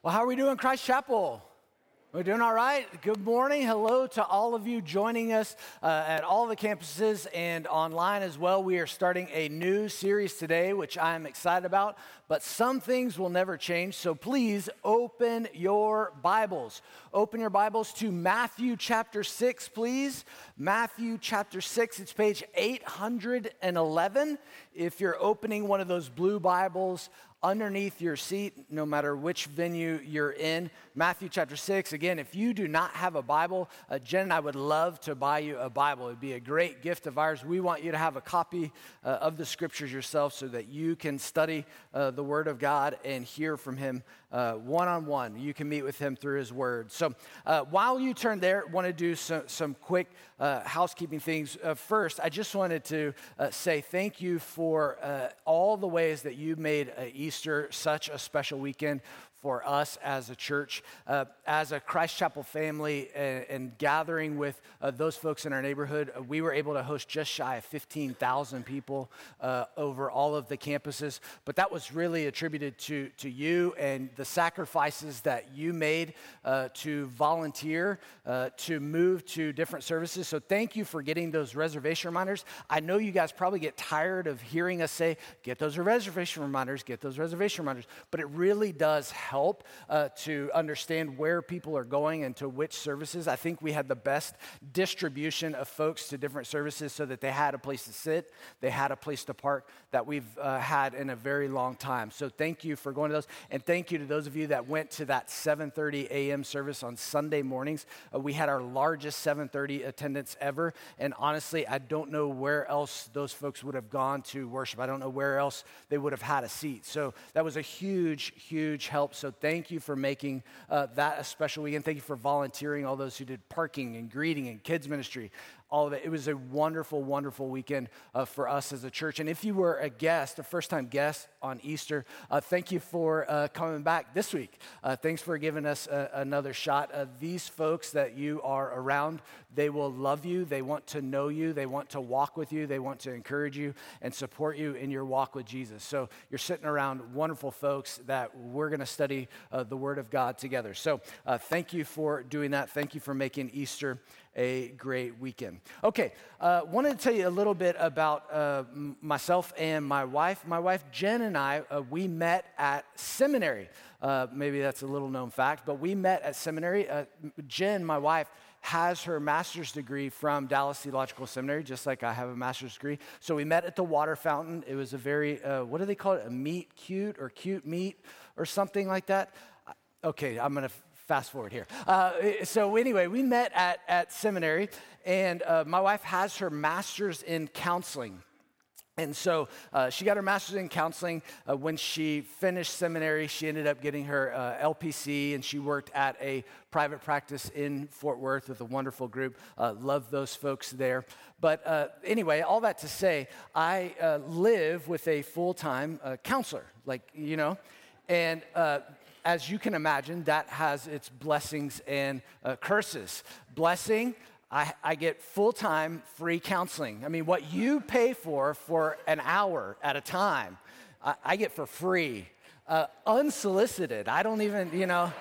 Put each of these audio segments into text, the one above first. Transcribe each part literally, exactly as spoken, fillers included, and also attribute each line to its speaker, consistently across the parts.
Speaker 1: Well, how are we doing, Christ Chapel? We're doing all right. Good morning. Hello to all of you joining us uh, at all the campuses and online as well. We are starting a new series today, which I'm excited about, but some things will never change. So please open your Bibles. Open your Bibles to Matthew chapter six, please. Matthew chapter six, it's page eight hundred eleven. If you're opening one of those blue Bibles, underneath your seat, no matter which venue you're in. Matthew chapter six. Again, if you do not have a Bible, uh, Jen and I would love to buy you a Bible. It'd be a great gift of ours. We want you to have a copy uh, of the scriptures yourself so that you can study uh, the Word of God and hear from Him uh, one-on-one. You can meet with Him through His Word. So uh, while you turn there, want to do some, some quick uh, housekeeping things. Uh, first, I just wanted to uh, say thank you for uh, all the ways that you made uh, Easter Easter, such a special weekend for us as a church, uh, as a Christ Chapel family, and, and gathering with uh, those folks in our neighborhood. Uh, we were able to host just shy of fifteen thousand people uh, over all of the campuses, but that was really attributed to, to you and the sacrifices that you made uh, to volunteer, uh, to move to different services. So thank you for getting those reservation reminders. I know you guys probably get tired of hearing us say, get those reservation reminders, get those reservation reminders, but it really does help help uh, to understand where people are going and to which services. I think we had the best distribution of folks to different services so that they had a place to sit, they had a place to park that we've uh, had in a very long time. So thank you for going to those, and thank you to those of you that went to that seven thirty a.m. service on Sunday mornings. Uh, we had our largest seven thirty attendance ever, and honestly, I don't know where else those folks would have gone to worship. I don't know where else they would have had a seat. So that was a huge, huge help. So thank you for making uh, that a special weekend. Thank you for volunteering, all those who did parking and greeting and kids ministry, all of it. It was a wonderful, wonderful weekend uh, for us as a church. And if you were a guest, a first-time guest on Easter, uh, thank you for uh, coming back this week. Uh, thanks for giving us a, another shot. Uh, these folks that you are around, they will love you. They want to know you. They want to walk with you. They want to encourage you and support you in your walk with Jesus. So you're sitting around wonderful folks that we're going to study uh, the Word of God together. So uh, thank you for doing that. Thank you for making Easter a great weekend. Okay, uh, wanted to tell you a little bit about uh, m- myself and my wife. My wife, Jen, and I, uh, we met at seminary. Uh, maybe that's a little known fact, but we met at seminary. Uh, Jen, my wife, has her master's degree from Dallas Theological Seminary, just like I have a master's degree. So we met at the water fountain. It was a very, uh, what do they call it? A meet cute or cute meet or something like that. Okay, I'm going to fast forward here. Uh, so anyway, we met at, at seminary, and uh, my wife has her master's in counseling. And so uh, she got her master's in counseling. Uh, when she finished seminary, she ended up getting her uh, L P C, and she worked at a private practice in Fort Worth with a wonderful group. Uh, love those folks there. But uh, anyway, all that to say, I uh, live with a full-time uh, counselor, like, you know, and uh, as you can imagine, that has its blessings and uh, curses. Blessing, I, I get full-time free counseling. I mean, what you pay for for an hour at a time, I, I get for free, uh, unsolicited. I don't even, you know,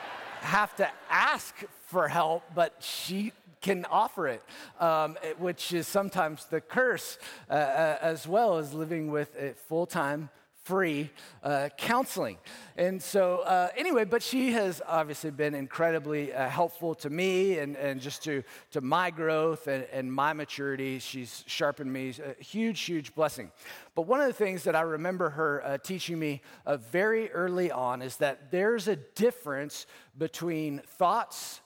Speaker 1: have to ask for help, but she can offer it, um, which is sometimes the curse, uh, uh, as well as living with a full-time free uh, counseling. And so uh, anyway, but she has obviously been incredibly uh, helpful to me and, and just to, to my growth and, and my maturity. She's sharpened me, a huge, huge blessing. But one of the things that I remember her uh, teaching me uh, very early on is that there's a difference between thoughts,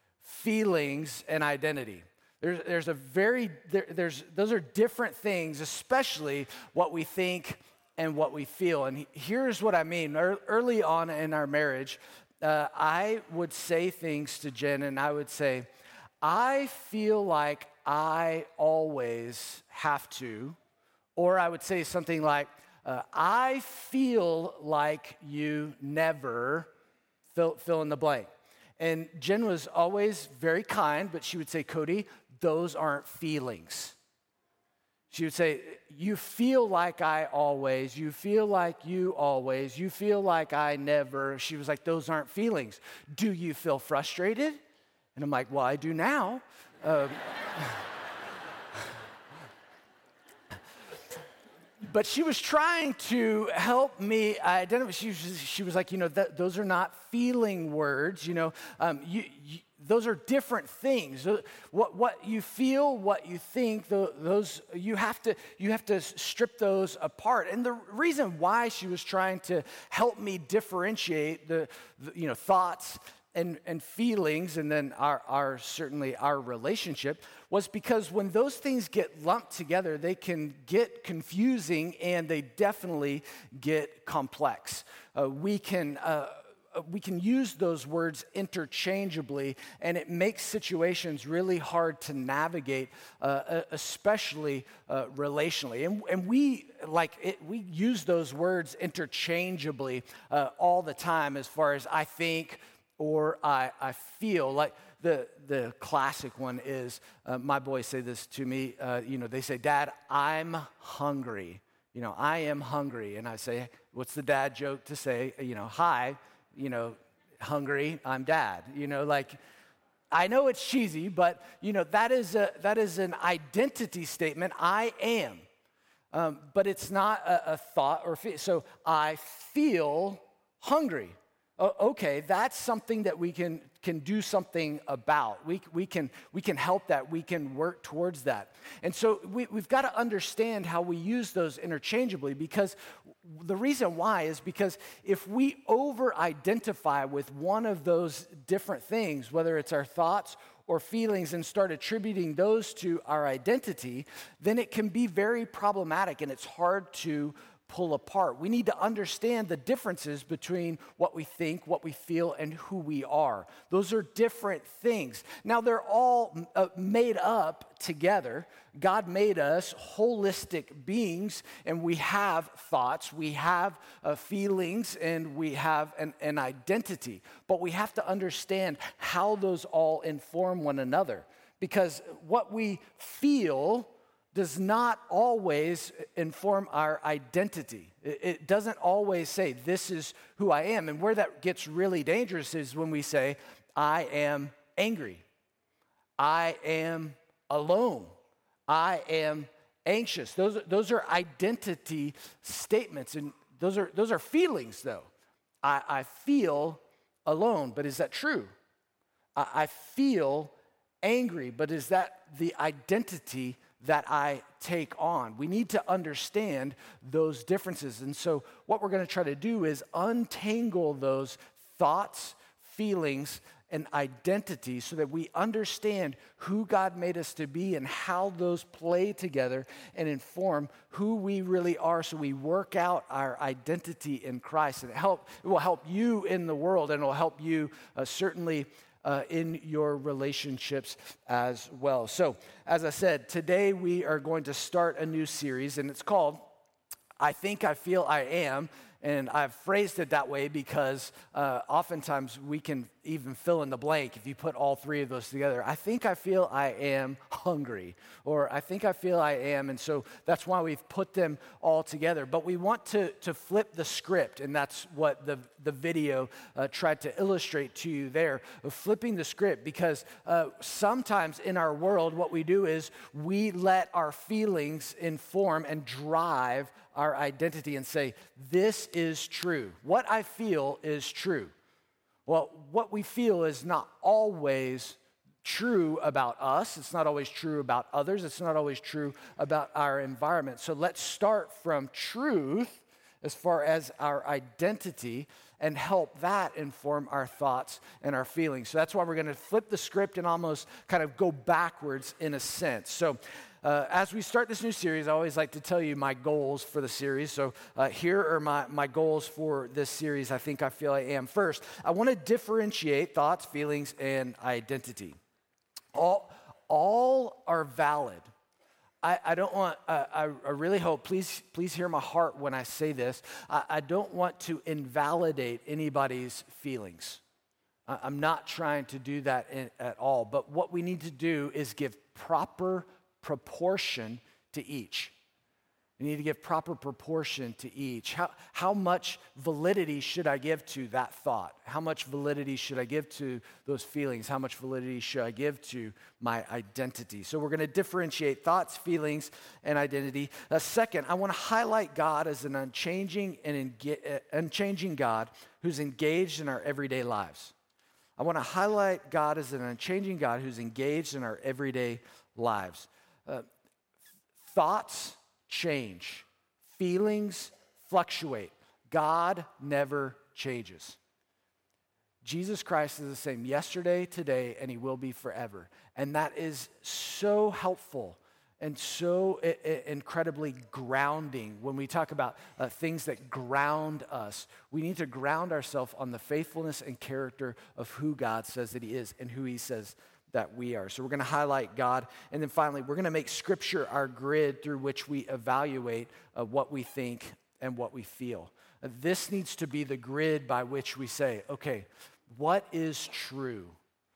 Speaker 1: feelings, and identity. There's, there's a very, there, there's, those are different things, especially what we think and what we feel. And here's what I mean. Early on in our marriage, uh, I would say things to Jen, and I would say, I feel like I always have to, or I would say something like, uh, I feel like you never, fill, fill in the blank. And Jen was always very kind, but she would say, Cody, those aren't feelings. She would say, you feel like I always, you feel like you always, you feel like I never. She was like, those aren't feelings. Do you feel frustrated? And I'm like, well, I do now. Um, But she was trying to help me identify. She was, she was like, you know, that, those are not feeling words. You know, um, you, you, those are different things. What what you feel, what you think, those you have to you have to strip those apart. And the reason why she was trying to help me differentiate the, the you know thoughts and, and feelings, and then our, our certainly our relationship, was because when those things get lumped together, they can get confusing and they definitely get complex. Uh, we can uh, we can use those words interchangeably, and it makes situations really hard to navigate, uh, especially uh, relationally. And, and we like it, we use those words interchangeably uh, all the time, as far as I think. Or I, I feel like the the classic one is, uh, my boys say this to me, uh, you know, they say, Dad, I'm hungry. You know, I am hungry. And I say, what's the dad joke to say? You know, hi, you know, hungry, I'm dad. You know, like, I know it's cheesy, but, you know, that is a that is an identity statement. I am. Um, but it's not a, a thought or feel. So I feel hungry. Oh, okay, that's something that we can can do something about. We we can we can help that. We can work towards that. And so we, we've got to understand how we use those interchangeably, because the reason why is because if we over-identify with one of those different things, whether it's our thoughts or feelings, and start attributing those to our identity, then it can be very problematic and it's hard to pull apart. We need to understand the differences between what we think, what we feel, and who we are. Those are different things. Now, they're all uh, made up together. God made us holistic beings, and we have thoughts, we have uh, feelings, and we have an, an identity. But we have to understand how those all inform one another, because what we feel does not always inform our identity. It doesn't always say, this is who I am. And where that gets really dangerous is when we say, I am angry. I am alone. I am anxious. Those, those are identity statements. And those are, those are feelings, though. I, I feel alone, but is that true? I, I feel angry, but is that the identity that I take on? We need to understand those differences. And so what we're going to try to do is untangle those thoughts, feelings, and identity so that we understand who God made us to be and how those play together and inform who we really are, so we work out our identity in Christ. And it, help, it will help you in the world, and it will help you uh, certainly Uh, in your relationships as well. So, as I said, today we are going to start a new series, and it's called I Think I Feel I Am. And I've phrased it that way because uh, oftentimes we can even fill in the blank if you put all three of those together. I think I feel I am hungry, or I think I feel I am. And so that's why we've put them all together. But we want to, to flip the script, and that's what the, the video uh, tried to illustrate to you there, of flipping the script, because uh, sometimes in our world what we do is we let our feelings inform and drive our identity and say, this is true. What I feel is true. Well, what we feel is not always true about us. It's not always true about others. It's not always true about our environment. So let's start from truth as far as our identity and help that inform our thoughts and our feelings. So that's why we're going to flip the script and almost kind of go backwards in a sense. So Uh, as we start this new series, I always like to tell you my goals for the series. So uh, here are my, my goals for this series, I Think I Feel I Am. First, I want to differentiate thoughts, feelings, and identity. All, all are valid. I, I don't want, uh, I, I really hope, please, please hear my heart when I say this. I, I don't want to invalidate anybody's feelings. I, I'm not trying to do that in, at all. But what we need to do is give proper proportion to each. You need to give proper proportion to each. How, how much validity should I give to that thought? How much validity should I give to those feelings? How much validity should I give to my identity? So we're going to differentiate thoughts, feelings, and identity. Uh, second, I want to highlight God as an unchanging and enga- uh, unchanging God who's engaged in our everyday lives. I want to highlight God as an unchanging God who's engaged in our everyday lives. Uh, thoughts change. Feelings fluctuate. God never changes. Jesus Christ is the same yesterday, today, and he will be forever. And that is so helpful and so I- I- incredibly grounding. When we talk about uh, things that ground us, we need to ground ourselves on the faithfulness and character of who God says that he is and who he says that we are. So we're going to highlight God. And then finally, we're going to make Scripture our grid through which we evaluate uh, what we think and what we feel. Uh, this needs to be the grid by which we say, okay, what is true?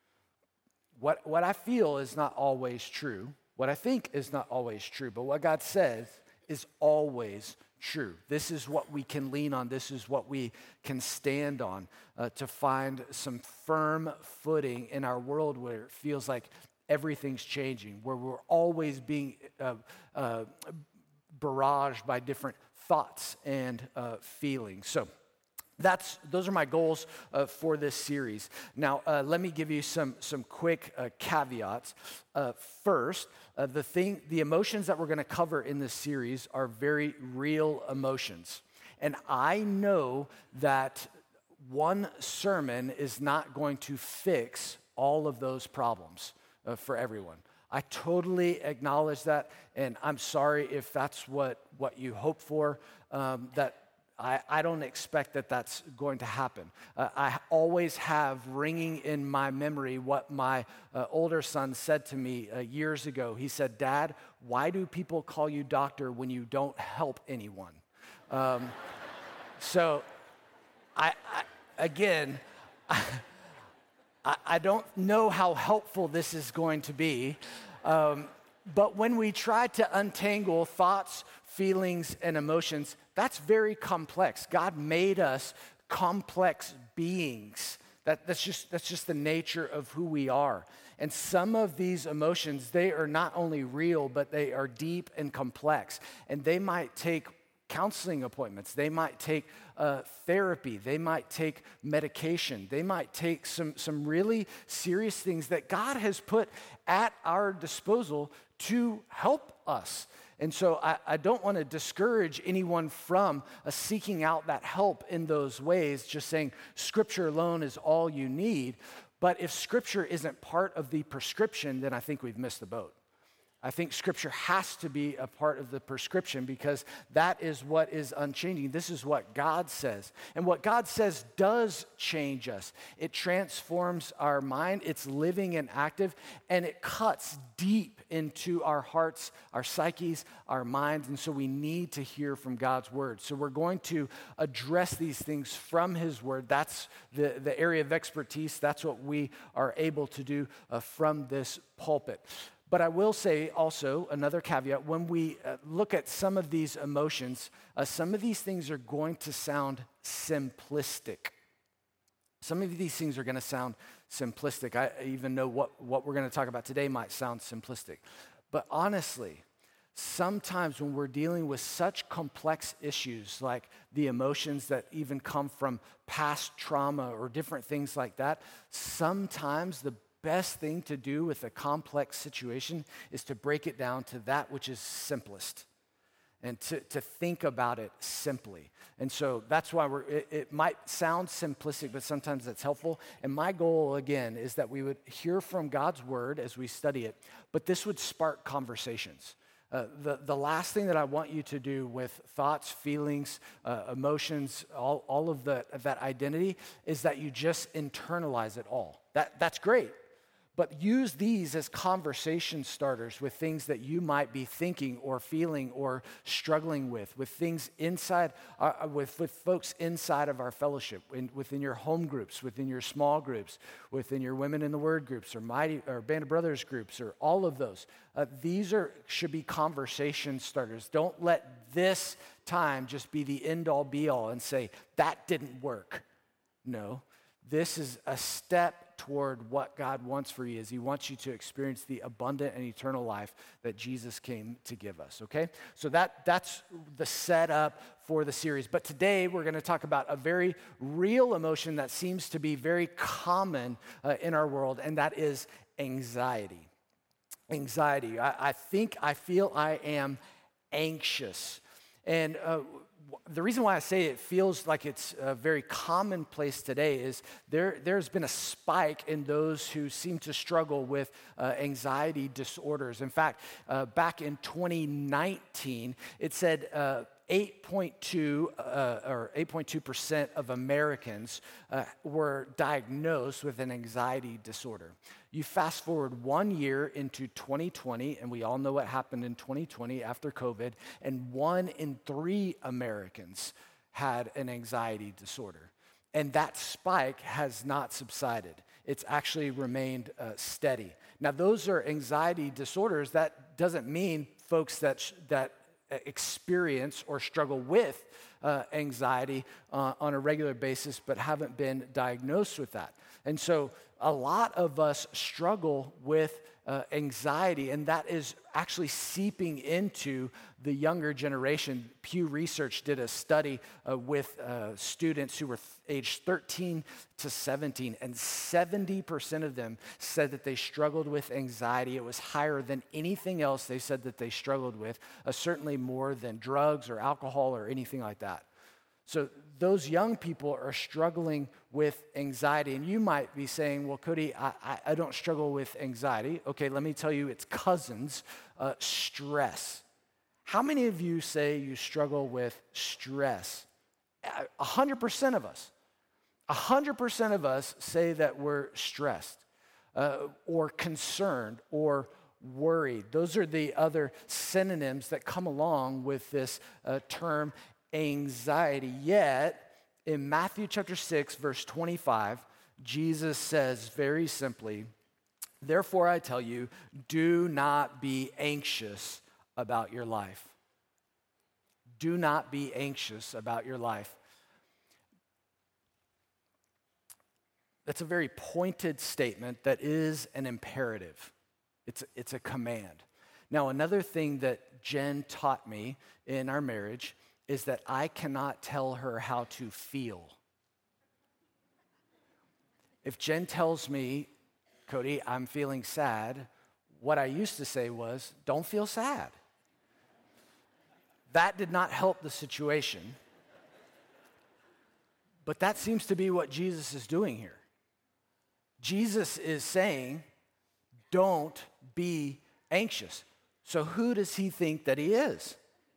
Speaker 1: What, what I feel is not always true. What I think is not always true. But what God says is always true. This is what we can lean on. This is what we can stand on uh, to find some firm footing in our world where it feels like everything's changing, where we're always being uh, uh, barraged by different thoughts and uh, feelings. So that's those are my goals uh, for this series. Now, uh, let me give you some some quick uh, caveats. Uh, first, uh, the thing, the emotions that we're going to cover in this series are very real emotions, and I know that one sermon is not going to fix all of those problems uh, for everyone. I totally acknowledge that, and I'm sorry if that's what what you hope for. Um, that. I, I don't expect that that's going to happen. Uh, I always have ringing in my memory what my uh, older son said to me uh, years ago. He said, "Dad, why do people call you doctor when you don't help anyone?" Um, so, I, I again, I, I don't know how helpful this is going to be, um, but when we try to untangle thoughts, feelings, and emotions, that's very complex. God made us complex beings. That, that's just that's just the nature of who we are. And some of these emotions, they are not only real, but they are deep and complex. And they might take counseling appointments. They might take uh, therapy. They might take medication. They might take some, some really serious things that God has put at our disposal to help us. And so I, I don't want to discourage anyone from uh, seeking out that help in those ways, just saying Scripture alone is all you need. But if Scripture isn't part of the prescription, then I think we've missed the boat. I think Scripture has to be a part of the prescription because that is what is unchanging. This is what God says. And what God says does change us. It transforms our mind, it's living and active, and it cuts deep into our hearts, our psyches, our minds. And so we need to hear from God's word. So we're going to address these things from his word. That's the, the area of expertise. That's what we are able to do uh, from this pulpit. But I will say also, another caveat, when we uh, look at some of these emotions, uh, some of these things are going to sound simplistic. Some of these things are going to sound simplistic. I even know what, what we're going to talk about today might sound simplistic. But honestly, sometimes when we're dealing with such complex issues like the emotions that even come from past trauma or different things like that, sometimes the best thing to do with a complex situation is to break it down to that which is simplest and to, to think about it simply. And so that's why we're, it, it might sound simplistic, but sometimes that's helpful. And my goal, again, is that we would hear from God's word as we study it, but this would spark conversations. Uh, the, the last thing that I want you to do with thoughts, feelings, uh, emotions, all, all of the, that identity is that you just internalize it all. That, that's great. but use these as conversation starters with things that you might be thinking or feeling or struggling with, with things inside, uh, with, with folks inside of our fellowship, in, within your home groups, within your small groups, within your Women in the Word groups or Mighty or Band of Brothers groups or all of those. Uh, these are should be conversation starters. Don't let this time just be the end-all be-all and say, that didn't work. No, this is a step toward what God wants for you, is he wants you to experience the abundant and eternal life that Jesus came to give us, okay? So that that's the setup for the series. But today we're going to talk about a very real emotion that seems to be very common uh, in our world, and that is anxiety. Anxiety. I, I think, I feel I am anxious. And uh, the reason why I say it feels like it's a very commonplace today is there, there's been a spike in those who seem to struggle with uh, anxiety disorders. In fact, uh, back in twenty nineteen, it said uh, eight point two uh, or eight point two percent of Americans uh, were diagnosed with an anxiety disorder. You fast forward one year into twenty twenty, and we all know what happened in twenty twenty after COVID, and one in three Americans had an anxiety disorder. And that spike has not subsided. It's actually remained uh, steady. Now, those are anxiety disorders. That doesn't mean folks that sh- that experience or struggle with uh, anxiety uh, on a regular basis, but haven't been diagnosed with that. And so a lot of us struggle with uh, anxiety, and that is actually seeping into the younger generation. Pew Research did a study uh, with uh, students who were th- aged thirteen to seventeen, and seventy percent of them said that they struggled with anxiety. It was higher than anything else they said that they struggled with, uh, certainly more than drugs or alcohol or anything like that. So those young people are struggling with anxiety. And you might be saying, well, Cody, I, I, I don't struggle with anxiety. Okay, let me tell you, it's cousins, uh, stress. How many of you say you struggle with stress? A hundred percent of us. A hundred percent of us say that we're stressed uh, or concerned or worried. Those are the other synonyms that come along with this uh, term anxiety. Yet, in Matthew chapter six, verse twenty-five, Jesus says very simply, therefore I tell you, do not be anxious about your life. Do not be anxious about your life. That's a very pointed statement that is an imperative. It's, it's a command. Now, another thing that Jen taught me in our marriage is that I cannot tell her how to feel. If Jen tells me, Cody, I'm feeling sad, what I used to say was, don't feel sad. That did not help the situation. But that seems to be what Jesus is doing here. Jesus is saying, don't be anxious. So who does he think that he is?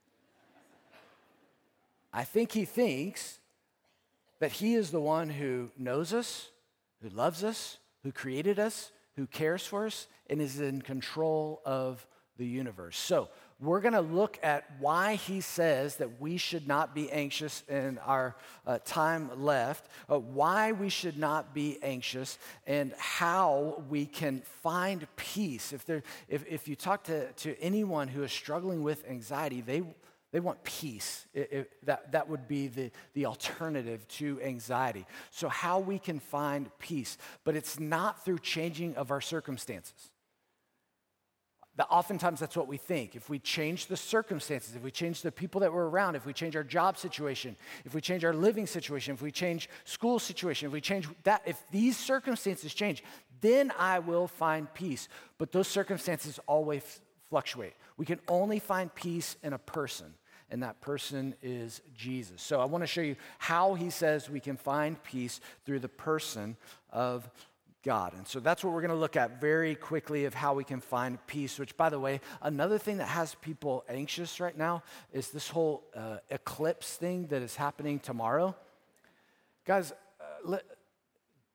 Speaker 1: I think he thinks that he is the one who knows us, who loves us, who created us, who cares for us, and is in control of the universe. So we're going to look at why he says that we should not be anxious in our uh, time left, uh, why we should not be anxious, and how we can find peace. If, there, if, if you talk to, to anyone who is struggling with anxiety, they They want peace. It, it, that, that would be the, the alternative to anxiety. So how we can find peace. But it's not through changing of our circumstances. That oftentimes that's what we think. If we change the circumstances, if we change the people that we're around, if we change our job situation, if we change our living situation, if we change school situation, if we change that, if these circumstances change, then I will find peace. But those circumstances always fluctuate. We can only find peace in a person. And that person is Jesus. So I want to show you how he says we can find peace through the person of God. And so that's what we're going to look at very quickly, of how we can find peace, which, by the way, another thing that has people anxious right now is this whole uh, eclipse thing that is happening tomorrow. Guys, uh, let,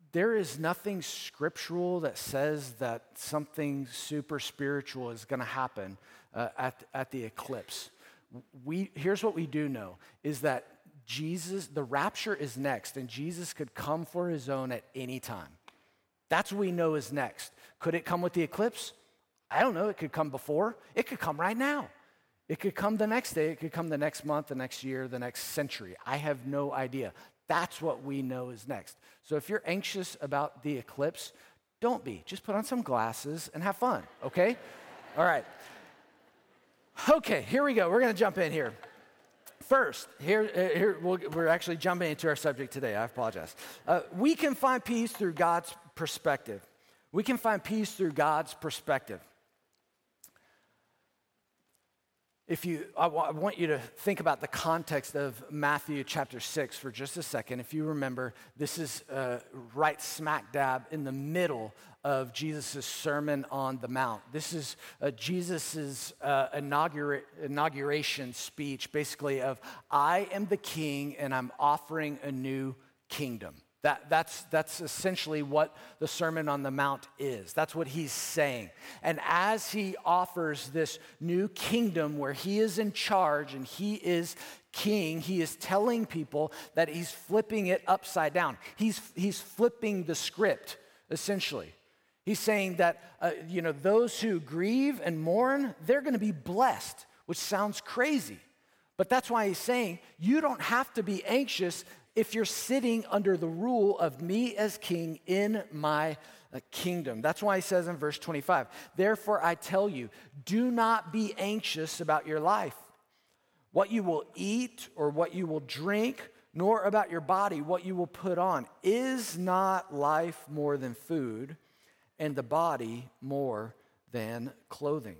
Speaker 1: there is nothing scriptural that says that something super spiritual is going to happen uh, at, at the eclipse. We, here's what we do know, is that Jesus, the rapture is next, and Jesus could come for his own at any time. That's what we know is next. Could it come with the eclipse? I don't know. It could come before. It could come right now. It could come the next day. It could come the next month, the next year, the next century. I have no idea. That's what we know is next. So if you're anxious about the eclipse, don't be. Just put on some glasses and have fun, okay? All right. Okay, here we go. We're going to jump in here. First, here, uh, here we'll, we're actually jumping into our subject today. I apologize. Uh, we can find peace through God's perspective. We can find peace through God's perspective. If you, I, w- I want you to think about the context of Matthew chapter six for just a second. If you remember, this is uh, right smack dab in the middle of Jesus' Sermon on the Mount. This is uh, Jesus' uh, inaugura- inauguration speech, basically of, I am the king and I'm offering a new kingdom. That, that's, that's essentially what the Sermon on the Mount is. That's what he's saying. And as he offers this new kingdom where he is in charge and he is king, he is telling people that he's flipping it upside down. He's, he's flipping the script, essentially. He's saying that, uh, you know, those who grieve and mourn, they're going to be blessed, which sounds crazy. But that's why he's saying you don't have to be anxious if you're sitting under the rule of me as king in my uh, kingdom. That's why he says in verse twenty-five, therefore I tell you, do not be anxious about your life, what you will eat or what you will drink, nor about your body, what you will put on. Is not life more than food, and the body more than clothing?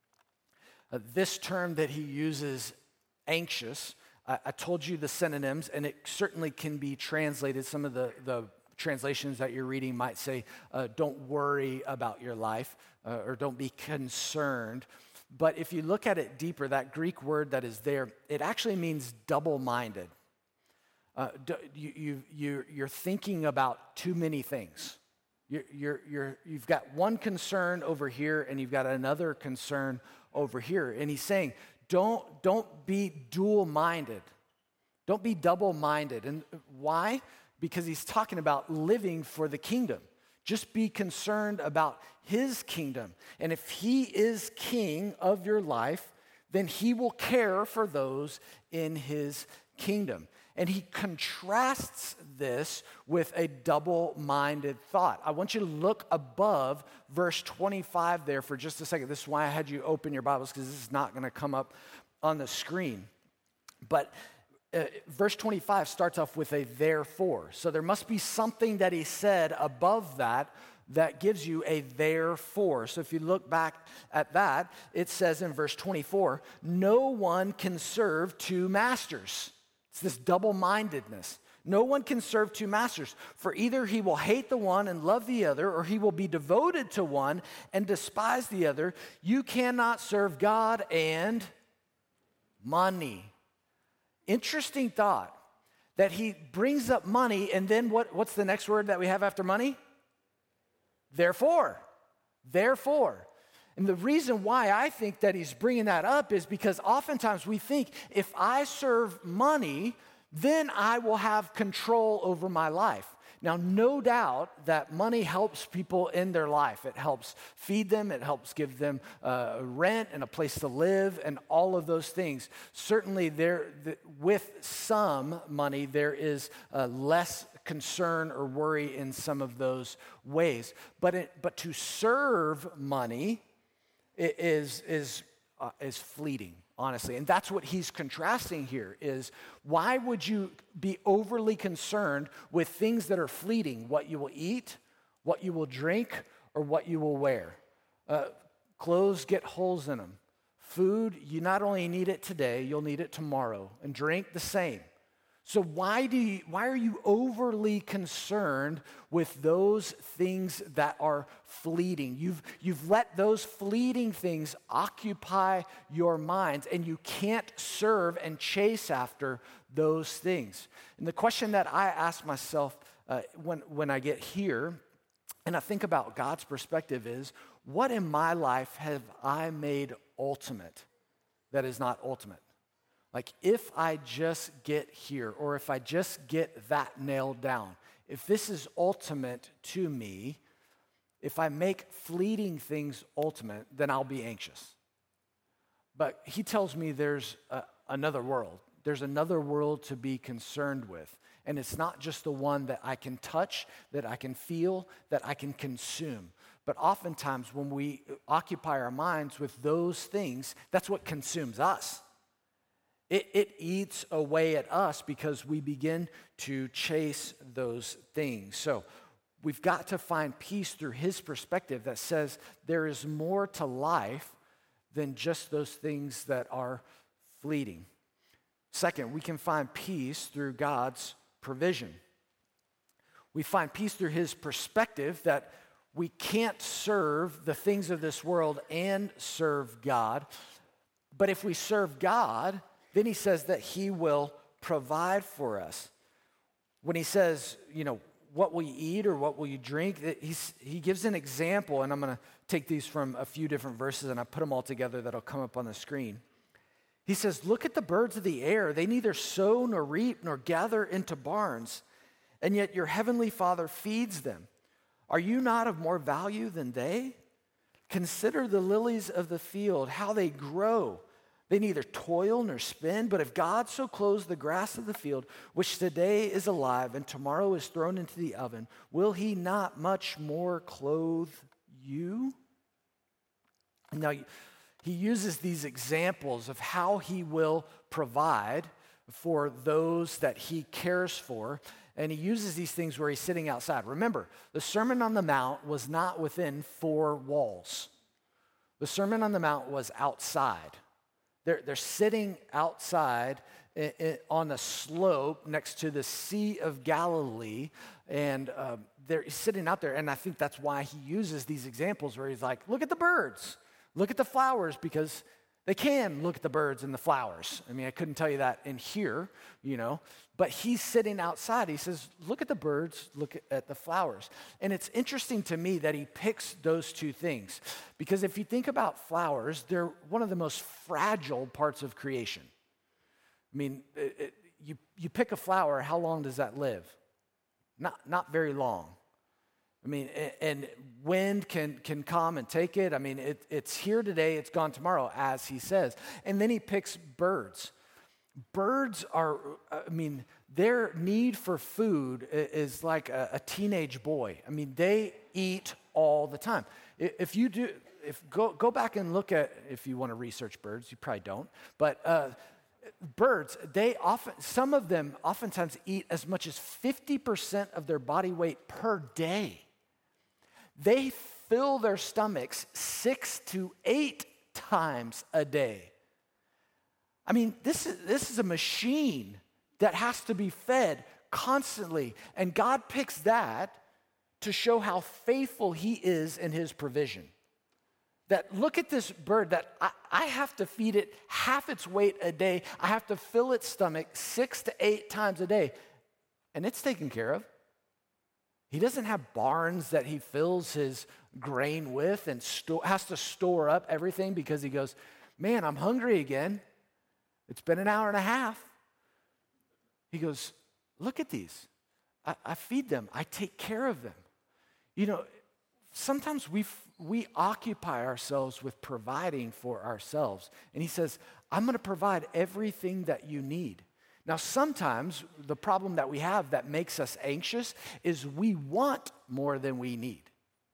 Speaker 1: Uh, this term that he uses, anxious, I told you the synonyms, and it certainly can be translated. Some of the, the translations that you're reading might say, uh, don't worry about your life, uh, or don't be concerned. But if you look at it deeper, that Greek word that is there, it actually means double-minded. Uh, you, you, you, you're thinking about too many things. You're, you're, you're, you've got one concern over here, and you've got another concern over here. And he's saying, Don't, don't be dual-minded. Don't be double-minded. And why? Because he's talking about living for the kingdom. Just be concerned about his kingdom. And if he is king of your life, then he will care for those in his kingdom. And he contrasts this with a double-minded thought. I want you to look above verse twenty-five there for just a second. This is why I had you open your Bibles, because this is not going to come up on the screen. But uh, verse twenty-five starts off with a therefore. So there must be something that he said above that that gives you a therefore. So if you look back at that, it says in verse twenty-four, no one can serve two masters. It's this double-mindedness. No one can serve two masters, for either he will hate the one and love the other, or he will be devoted to one and despise the other. You cannot serve God and money. Interesting thought that he brings up money, and then what, what's the next word that we have after money? Therefore. Therefore. And the reason why I think that he's bringing that up is because oftentimes we think if I serve money, then I will have control over my life. Now, no doubt that money helps people in their life. It helps feed them. It helps give them uh, rent and a place to live and all of those things. Certainly, there, the, with some money, there is uh, less concern or worry in some of those ways. But it, but to serve money is is uh, is fleeting, honestly. And that's what he's contrasting here is why would you be overly concerned with things that are fleeting, what you will eat, what you will drink, or what you will wear? Uh, clothes get holes in them. Food, you not only need it today, you'll need it tomorrow. And drink, the same. So why do you, why are you overly concerned with those things that are fleeting? You've, you've let those fleeting things occupy your minds, and you can't serve and chase after those things. And the question that I ask myself uh, when, when I get here and I think about God's perspective is, what in my life have I made ultimate that is not ultimate? Like if I just get here, or if I just get that nailed down, if this is ultimate to me, if I make fleeting things ultimate, then I'll be anxious. But he tells me there's a, another world. There's another world to be concerned with. And it's not just the one that I can touch, that I can feel, that I can consume. But oftentimes when we occupy our minds with those things, that's what consumes us. It, it eats away at us because we begin to chase those things. So we've got to find peace through his perspective that says there is more to life than just those things that are fleeting. Second, we can find peace through God's provision. We find peace through his perspective that we can't serve the things of this world and serve God. But if we serve God, then he says that he will provide for us. When he says, you know, what will you eat or what will you drink, he's, he gives an example, and I'm going to take these from a few different verses and I put them all together that'll come up on the screen. He says, look at the birds of the air. They neither sow nor reap nor gather into barns, and yet your heavenly Father feeds them. Are you not of more value than they? Consider the lilies of the field, how they grow. They neither toil nor spin, but if God so clothes the grass of the field, which today is alive and tomorrow is thrown into the oven, will he not much more clothe you? Now, he uses these examples of how he will provide for those that he cares for, and he uses these things where he's sitting outside. Remember, the Sermon on the Mount was not within four walls. The Sermon on the Mount was outside. They're, they're sitting outside in, in, on a slope next to the Sea of Galilee, and um, they're sitting out there, and I think that's why he uses these examples where he's like, look at the birds, look at the flowers, because they can look at the birds and the flowers. I mean, I couldn't tell you that in here, you know, but he's sitting outside. He says, look at the birds, look at the flowers. And it's interesting to me that he picks those two things, because if you think about flowers, they're one of the most fragile parts of creation. I mean, it, it, you, you pick a flower, how long does that live? Not, not very long. I mean, and wind can, can come and take it. I mean, it, it's here today, it's gone tomorrow, as he says. And then he picks birds. Birds are, I mean, their need for food is like a, a teenage boy. I mean, they eat all the time. If you do, if go, go back and look at, if you want to research birds, you probably don't, but uh, birds, they often, some of them oftentimes eat as much as fifty percent of their body weight per day. They fill their stomachs six to eight times a day. I mean, this is, this is a machine that has to be fed constantly. And God picks that to show how faithful he is in his provision. That look at this bird that I, I have to feed it half its weight a day. I have to fill its stomach six to eight times a day. And it's taken care of. He doesn't have barns that he fills his grain with and sto- has to store up everything because he goes, man, I'm hungry again. It's been an hour and a half. He goes, look at these. I, I feed them. I take care of them. You know, sometimes we we occupy ourselves with providing for ourselves. And he says, I'm going to provide everything that you need. Now, sometimes the problem that we have that makes us anxious is we want more than we need.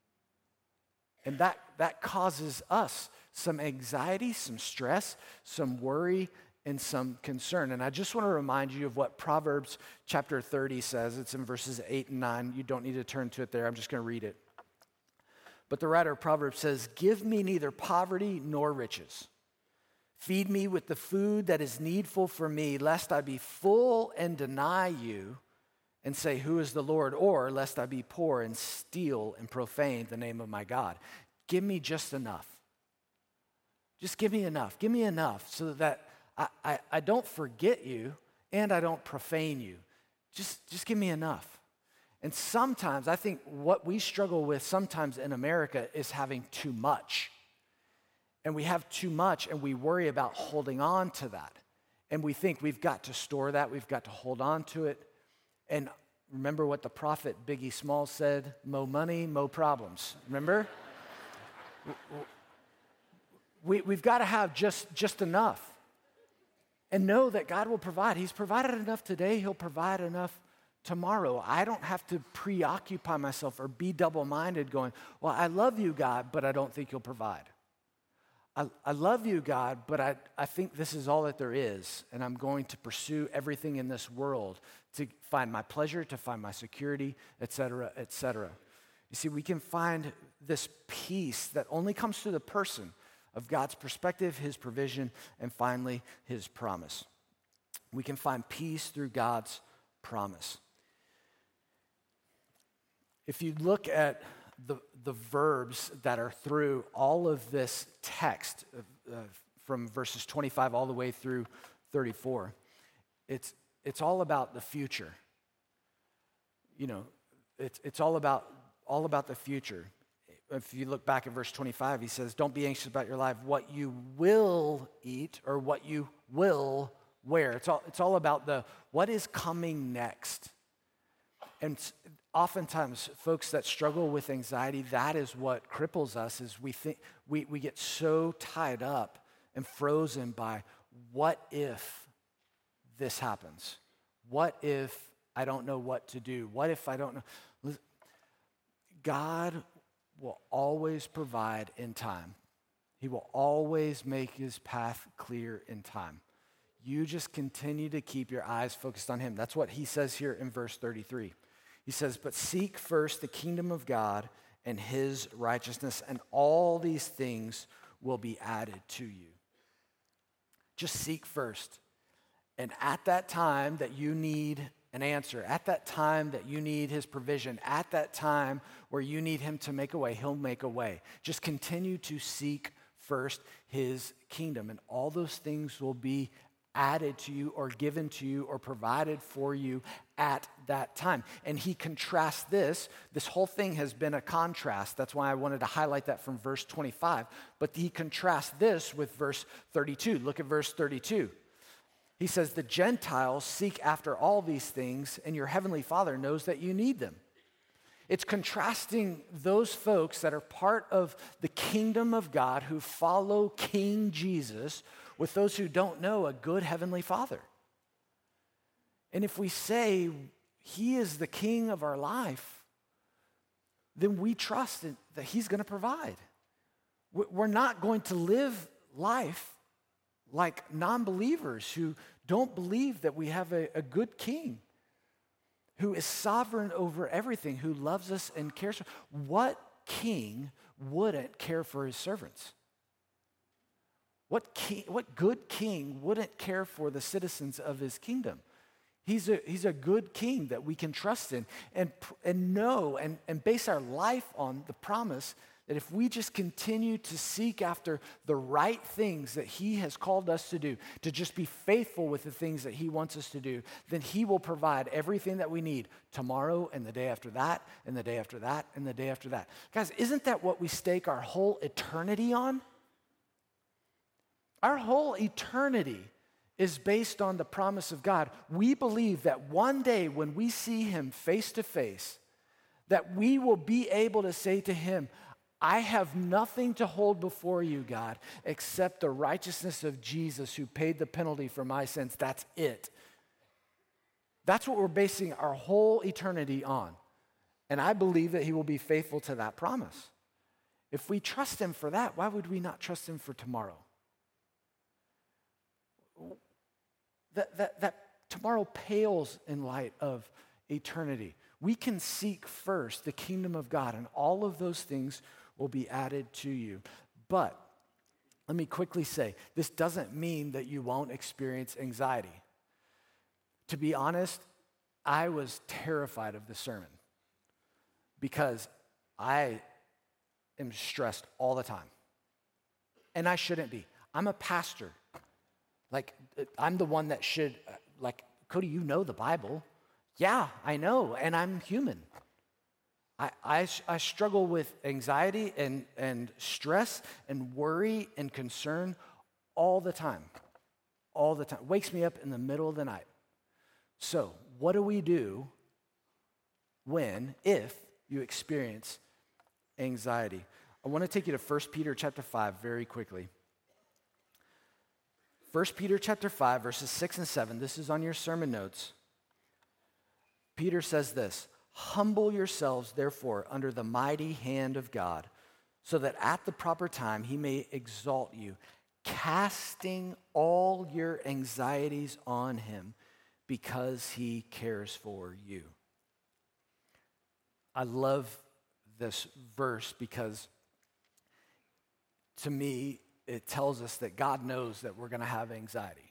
Speaker 1: And that, that causes us some anxiety, some stress, some worry, and some concern. And I just want to remind you of what Proverbs chapter thirty says. It's in verses eight and nine. You don't need to turn to it there. I'm just going to read it. But the writer of Proverbs says, give me neither poverty nor riches. Feed me with the food that is needful for me, lest I be full and deny you and say, who is the Lord? Or lest I be poor and steal and profane the name of my God. Give me just enough. Just give me enough. Give me enough so that I, I, I don't forget you and I don't profane you. Just, just give me enough. And sometimes, I think what we struggle with sometimes in America is having too much. And we have too much, and we worry about holding on to that. And we think we've got to store that, we've got to hold on to it. And remember what the prophet Biggie Smalls said, mo money, mo problems. Remember? we, we've got to have just, just enough. And know that God will provide. He's provided enough today, he'll provide enough tomorrow. I don't have to preoccupy myself or be double-minded going, well, I love you, God, but I don't think you'll provide. I, I love you, God, but I, I think this is all that there is, and I'm going to pursue everything in this world to find my pleasure, to find my security, et cetera, et cetera. You see, we can find this peace that only comes through the person of God's perspective, his provision, and finally, his promise. We can find peace through God's promise. If you look at the, the verbs that are through all of this text, uh, from verses twenty-five all the way through thirty-four, it's, it's all about the future. You know, it's, it's all about, all about the future. If you look back at verse twenty-five, he says, don't be anxious about your life, what you will eat or what you will wear. It's all, it's all about the what is coming next. And oftentimes, folks that struggle with anxiety, that is what cripples us, is we think we, we get so tied up and frozen by what if this happens? What if I don't know what to do? What if I don't know? God will always provide in time. He will always make his path clear in time. You just continue to keep your eyes focused on him. That's what he says here in verse thirty-three. He says, but seek first the kingdom of God and his righteousness, and all these things will be added to you. Just seek first. And at that time that you need an answer, at that time that you need his provision, at that time where you need him to make a way, he'll make a way. Just continue to seek first his kingdom, and all those things will be added to you or given to you or provided for you at that time. And he contrasts this. This whole thing has been a contrast. That's why I wanted to highlight that from verse twenty-five. But he contrasts this with verse thirty-two. Look at verse thirty-two. He says, the Gentiles seek after all these things, and your heavenly Father knows that you need them. It's contrasting those folks that are part of the kingdom of God who follow King Jesus with those who don't know a good heavenly Father. And if we say he is the king of our life, then we trust that he's going to provide. We're not going to live life like non-believers who don't believe that we have a, a good king who is sovereign over everything, who loves us and cares for us. What king wouldn't care for his servants? What king, what good king wouldn't care for the citizens of his kingdom? He's a, he's a good king that we can trust in and, and know and, and base our life on the promise that if we just continue to seek after the right things that he has called us to do, to just be faithful with the things that he wants us to do, then he will provide everything that we need tomorrow and the day after that and the day after that and the day after that. Guys, isn't that what we stake our whole eternity on? Our whole eternity is based on the promise of God. We believe that one day when we see him face to face, that we will be able to say to him, I have nothing to hold before you, God, except the righteousness of Jesus who paid the penalty for my sins. That's it. That's what we're basing our whole eternity on. And I believe that he will be faithful to that promise. If we trust him for that, why would we not trust him for tomorrow? That, that, that tomorrow pales in light of eternity. We can seek first the kingdom of God, and all of those things will be added to you. But let me quickly say, this doesn't mean that you won't experience anxiety. To be honest, I was terrified of this sermon because I am stressed all the time. And I shouldn't be. I'm a pastor. Like, I'm the one that should, like, Cody, you know the Bible. Yeah, I know, and I'm human. I, I, I struggle with anxiety and, and stress and worry and concern all the time. All the time. Wakes me up in the middle of the night. So, what do we do when, if you experience anxiety? I want to take you to First Peter chapter five very quickly. First Peter chapter five, verses six and seven. This is on your sermon notes. Peter says this, "Humble yourselves, therefore, under the mighty hand of God, so that at the proper time he may exalt you, casting all your anxieties on him because he cares for you." I love this verse because to me, it tells us that God knows that we're going to have anxiety.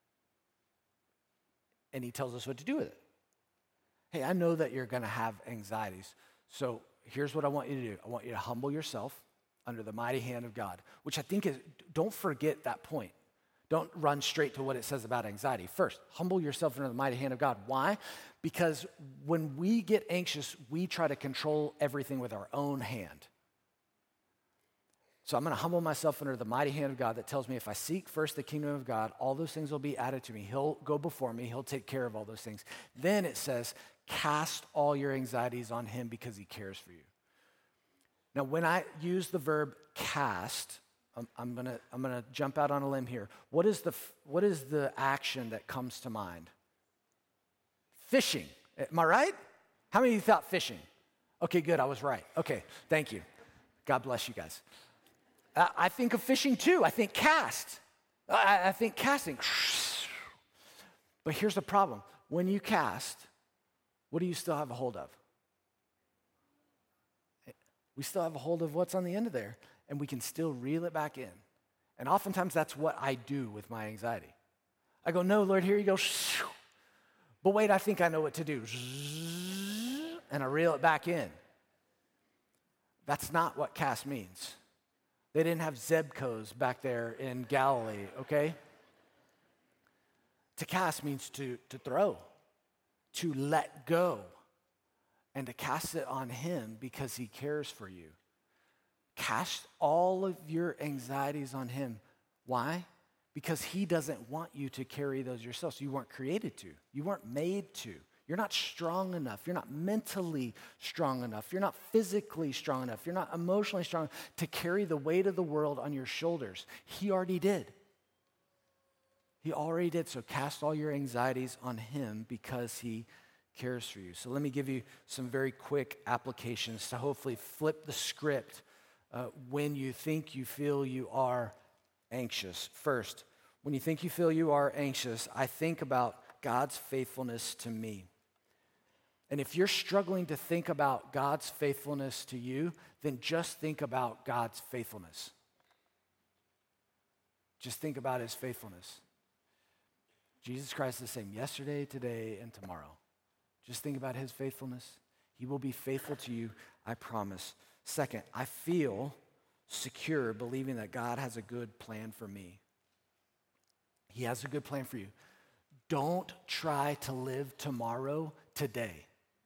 Speaker 1: And he tells us what to do with it. Hey, I know that you're going to have anxieties. So here's what I want you to do. I want you to humble yourself under the mighty hand of God, which I think is, don't forget that point. Don't run straight to what it says about anxiety. First, humble yourself under the mighty hand of God. Why? Because when we get anxious, we try to control everything with our own hand. So I'm going to humble myself under the mighty hand of God that tells me if I seek first the kingdom of God, all those things will be added to me. He'll go before me. He'll take care of all those things. Then it says, cast all your anxieties on him because he cares for you. Now, when I use the verb cast, I'm, I'm going to I'm gonna jump out on a limb here. What is the what is the action that comes to mind? Fishing. Am I right? How many of you thought fishing? Okay, good. I was right. Okay, thank you. God bless you guys. I think of fishing too. I think cast. I, I think casting. But here's the problem. When you cast, what do you still have a hold of? We still have a hold of what's on the end of there, and we can still reel it back in. And oftentimes that's what I do with my anxiety. I go, no, Lord, here you go. But wait, I think I know what to do. And I reel it back in. That's not what cast means. They didn't have Zebcos back there in Galilee, okay? To cast means to, to throw, to let go, and to cast it on him because he cares for you. Cast all of your anxieties on him. Why? Because he doesn't want you to carry those yourself. So you weren't created to. You weren't made to. You're not strong enough. You're not mentally strong enough. You're not physically strong enough. You're not emotionally strong enough to carry the weight of the world on your shoulders. He already did. He already did. So cast all your anxieties on him because he cares for you. So let me give you some very quick applications to hopefully flip the script uh, when you think you feel you are anxious. First, when you think you feel you are anxious, I think about God's faithfulness to me. And if you're struggling to think about God's faithfulness to you, then just think about God's faithfulness. Just think about his faithfulness. Jesus Christ is the same yesterday, today, and tomorrow. Just think about his faithfulness. He will be faithful to you, I promise. Second, I feel secure believing that God has a good plan for me. He has a good plan for you. Don't try to live tomorrow today.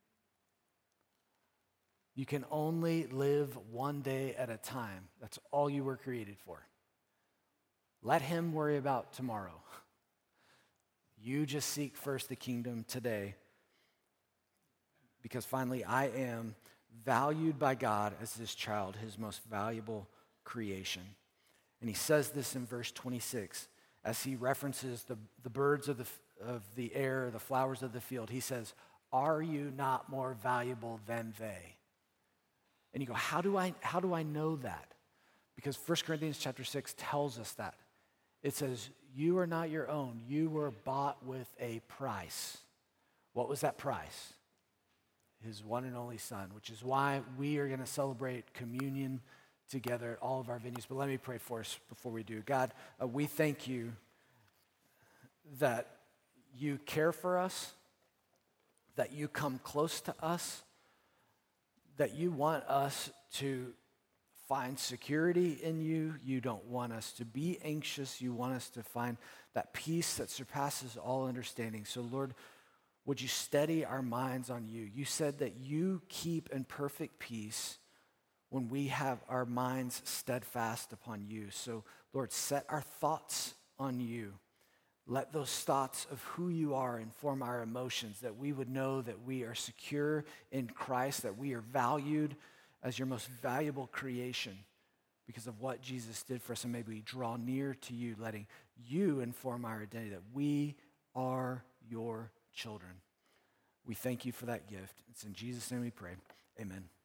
Speaker 1: You can only live one day at a time. That's all you were created for. Let him worry about tomorrow. You just seek first the kingdom today. Because finally, I am valued by God as his child, his most valuable creation. And he says this in verse twenty-six as he references the, the birds of the, of the air, the flowers of the field. He says, are you not more valuable than they? And you go, how do I, how do I know that? Because First Corinthians chapter six tells us that. It says, you are not your own. You were bought with a price. What was that price? His one and only son, which is why we are going to celebrate communion together at all of our venues. But let me pray for us before we do. God, uh, we thank you that you care for us, that you come close to us, that you want us to find security in you. You don't want us to be anxious. You want us to find that peace that surpasses all understanding. So, Lord, Would you steady our minds on you? You said that you keep in perfect peace when we have our minds steadfast upon you. So, Lord, set our thoughts on you. Let those thoughts of who you are inform our emotions, that we would know that we are secure in Christ, that we are valued as your most valuable creation because of what Jesus did for us. And maybe we draw near to you, letting you inform our identity, that we are your children. We thank you for that gift. It's in Jesus' name we pray. Amen.